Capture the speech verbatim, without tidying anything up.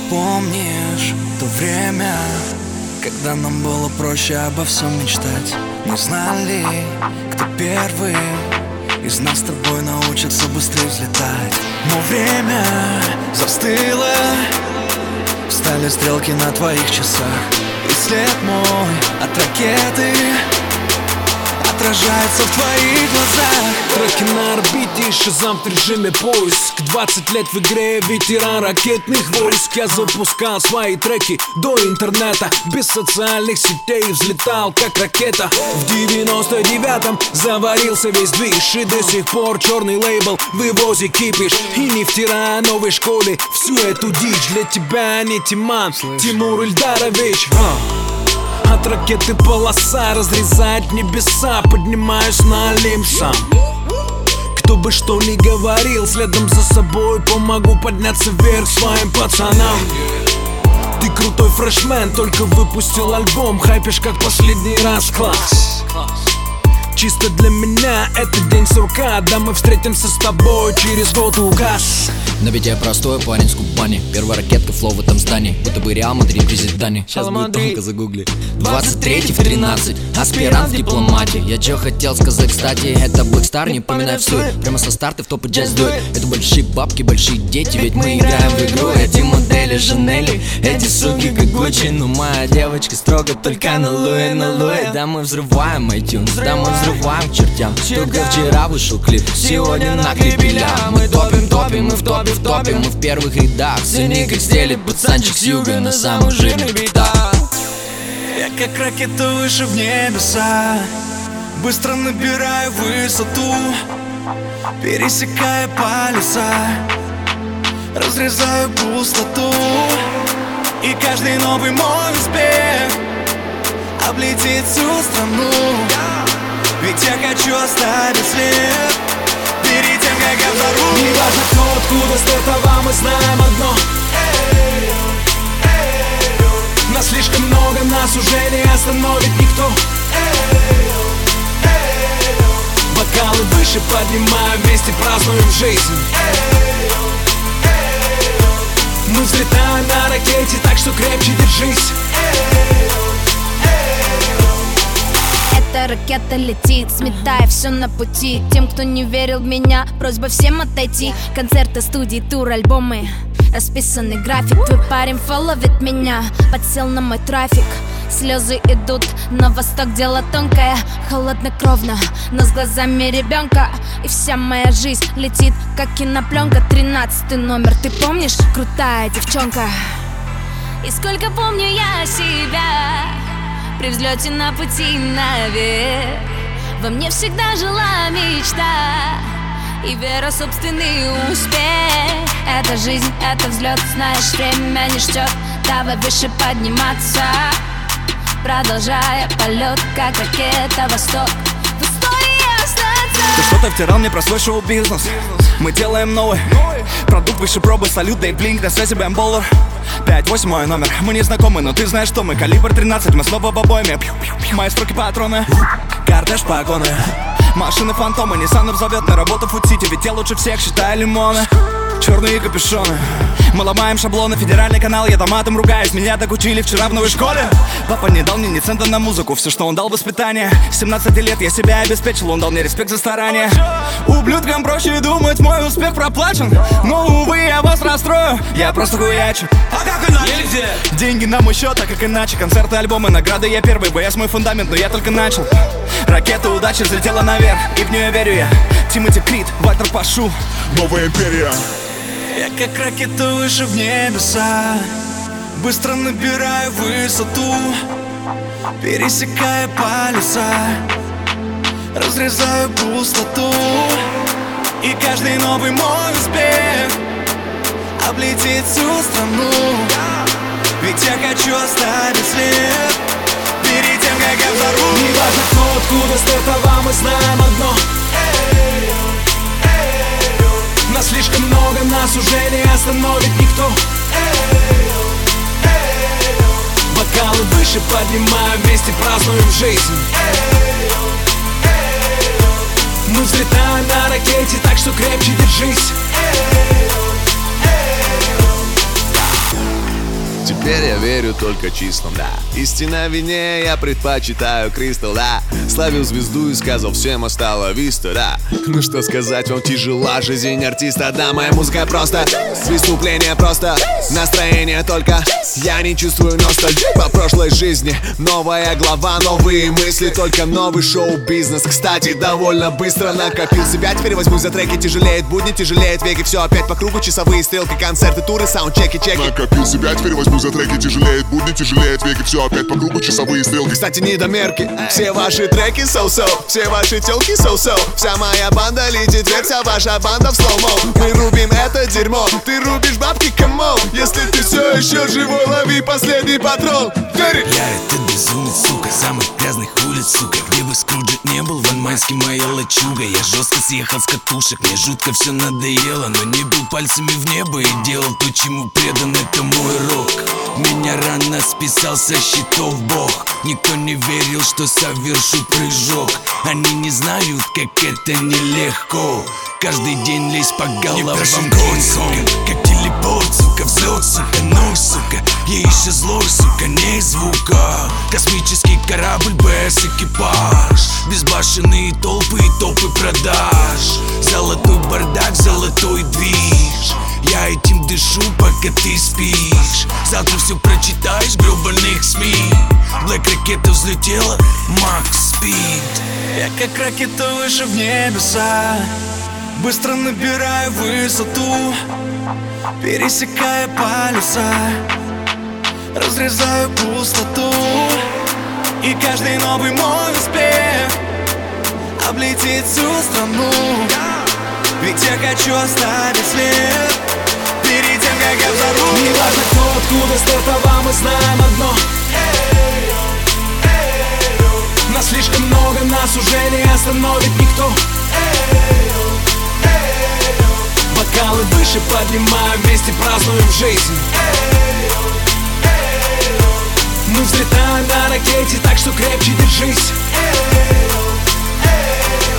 помнишь то время, когда нам было проще обо всем мечтать? Не знали, кто первый из нас с тобой научится быстрее взлетать. Но время застыло, стали стрелки на твоих часах, и след мой от ракеты отражается в твоих глазах. Треки на орбите, шазам в режиме поиск. Двадцать лет в игре, ветеран ракетных войск. Я запускал свои треки до интернета, без социальных сетей взлетал как ракета. В девяносто девятом заварился весь движ, и до сих пор черный лейбл вывозит кипиш. И не втирая новой школе всю эту дичь. Для тебя не Тиман, Тимур Ильдарович. От ракеты полоса разрезает небеса, поднимаюсь на Олимп сам. Кто бы что ни говорил, следом за собой помогу подняться вверх своим пацанам. Ты крутой фрешмен, только выпустил альбом, хайпишь как последний раз, класс. Чисто для меня это день сурка, да мы встретимся с тобой через год угас. Но ведь я простой парень с купани. Первая ракетка, флоу в этом здании, будто бы Реал Мадрид президане. Сейчас будет тонко, загугли. Двадцать третий в тринадцать, аспирант в дипломате. Я чё хотел сказать, кстати, это Blackstar, не поминай всю. Прямо со старта в топы джаз дует. Это большие бабки, большие дети, ведь мы играем в игру. Эти модели Жанели, эти суки как Гуччи. Но моя девочка строго только на Луи, на Луи. Да мы взрываем iTunes, да мы взрываем к чертям. Только вчера вышел клип, сегодня на клипе ля. Мы топим, топим, мы в топе, в топе, мы в первых рядах. Цени как стелит пацанчик с юга на самых жирных битах. Я как ракета выше в небеса, быстро набираю высоту, пересекая полюса, разрезаю пустоту. И каждый новый мой успех облетит всю страну, ведь я хочу оставить след перед тем, как я взорву. Не важно кто, откуда стартовал, мы знаем одно: нас слишком много, нас уже не остановит никто. Бокалы выше поднимаем, вместе празднуем жизнь. Мы взлетаем на ракете, так что крепче держись. Эта ракета летит, сметая все на пути. Тем, кто не верил в меня, просьба всем отойти. Концерты, студии, тур, альбомы, расписанный график. Твой парень фолловит меня, подсел на мой трафик. Слезы идут на восток, дело тонкое, холоднокровно, но с глазами ребенка. И вся моя жизнь летит, как кинопленка. Тринадцатый номер, ты помнишь? Крутая девчонка. И сколько помню я себя при взлете на пути наверх. Во мне всегда жила мечта и вера в собственный успех. Это жизнь, это взлет, знаешь, время не ждет. Давай выше подниматься, продолжая полет, как ракета восток. В истории остаться. Ты что-то втирал мне про свой шоу-бизнес. Мы делаем новый продукт выше пробы. Салют, дай блинк, на связи бэмболлер. Пять, восемь мой номер, мы не знакомы, но ты знаешь, что мы. Калибр тринадцать, мы снова в обойме. Мои строки патроны, кортеж погоны, машины фантомы, Ниссанов зовет на работу в Фуд-Сити, ведь я лучше всех считаю лимоны. Черные капюшоны, мы ломаем шаблоны. Федеральный канал, я там матом ругаюсь. Меня так учили вчера в новой школе. Папа не дал мне ни цента на музыку, все, что он дал, воспитание. С семнадцати лет я себя обеспечил, он дал мне респект за старание. Ублюдкам проще думать, мой успех проплачен, но, увы, я вас расстрою, я просто хуячу. А как иначе? Деньги на мой счет, а как иначе? Концерты, альбомы, награды, я первый. БС мой фундамент, но я только начал. Ракета удачи взлетела наверх, и в нее верю я. Тимоти Крид, Вальтер Пашу, новая империя. Я как ракета выше в небеса, быстро набираю высоту, пересекая полюса, разрезаю пустоту. И каждый новый мой успех облетит всю страну, ведь я хочу оставить след перед тем, как я взорву. Не важно кто, откуда стартовал, мы знаем одно: нас слишком много, нас уже не остановит никто. Бокалы выше поднимаем, вместе празднуем жизнь. Мы взлетаем на ракете, так что крепче держись. теперь я верю только числам, да. Истина вине, я предпочитаю кристалл, да. Славил звезду и сказал всем осталось виста, да. Ну что сказать, вам тяжела жизнь артиста, да. Моя музыка просто выступление, просто настроение только. Я не чувствую ностальгии по прошлой жизни. Новая глава, новые мысли, только новый шоу-бизнес. Кстати, довольно быстро накопил себя. Теперь возьму за треки, тяжелеет будни, тяжелеет веки. Все опять по кругу, часовые стрелки, концерты, туры, саундчеки, чеки. Накопил себя, теперь возьму за треки, тяжелеет будни, тяжелеет веки. Все опять по кругу, часовые стрелки. Кстати, недомерки, все ваши треки so-so, все ваши телки so-so. Вся моя банда летит вверх, вся ваша банда в слоумо. Мы рубим это дерьмо, ты рубишь бабки, камон. Если ты все еще живой, лови последний патрон. Гэри! Я этот безумец, сука, самых грязных улиц, сука. Где бы Скруджет не был, Ван Майский моя лачуга. Я жестко съехал с катушек, мне жутко все надоело. Но не бил пальцами в небо и делал то, чему предан, это мой рок. Меня рано списал со счетов Бог. Никто не верил, что совершу прыжок. Они не знают, как это нелегко. Каждый день лезь по головам, сука, как телепорт, сука, взлет, сука, нож, сука. Я еще злой, сука, не звука. Космический корабль без экипаж. Безбашенные толпы и толпы продаж. Золотой бардак, золотой движ. Я этим дышу, пока ты спишь. Завтра все прочитаешь в гробальных СМИ. Блэк ракета взлетела, Макс Спид. Я как ракета выше в небеса, быстро набираю высоту, пересекая полюса, разрезаю пустоту. И каждый новый мой успех облетит всю страну. Ведь я хочу оставить след перед тем, как я взорву. Не важно кто, откуда стартовал, мы знаем одно: нас слишком много, нас уже не остановит никто. Бокалы выше поднимаем, вместе празднуем жизнь. Мы взлетаем на ракете, так что крепче держись.